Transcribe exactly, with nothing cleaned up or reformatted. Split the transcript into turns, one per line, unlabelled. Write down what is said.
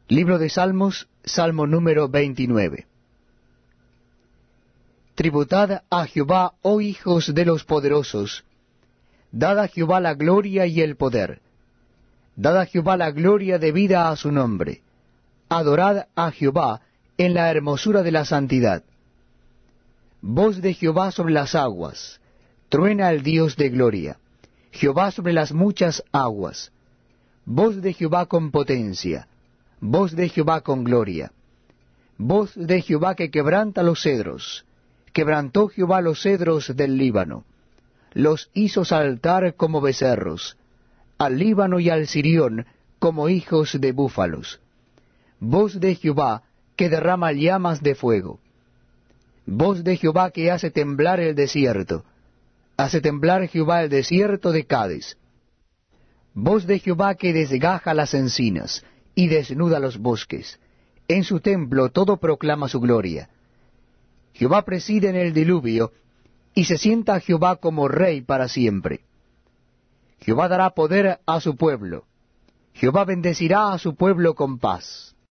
Libro de Salmos, Salmo número veintinueve. Tributad a Jehová, oh hijos de los poderosos, dad a Jehová la gloria y el poder, dad a Jehová la gloria debida a su nombre, adorad a Jehová en la hermosura de la santidad. Voz de Jehová sobre las aguas, truena el Dios de gloria, Jehová sobre las muchas aguas. Voz de Jehová con potencia, voz de Jehová con gloria. Voz de Jehová que quebranta los cedros, quebrantó Jehová los cedros del Líbano, los hizo saltar como becerros, al Líbano y al Sirión como hijos de búfalos. Voz de Jehová que derrama llamas de fuego. Voz de Jehová que hace temblar el desierto, hace temblar Jehová el desierto de Cades. Voz de Jehová que desgaja las encinas y desnuda los bosques. En su templo todo proclama su gloria. Jehová preside en el diluvio, y se sienta Jehová como rey para siempre. Jehová dará poder a su pueblo. Jehová bendecirá a su pueblo con paz.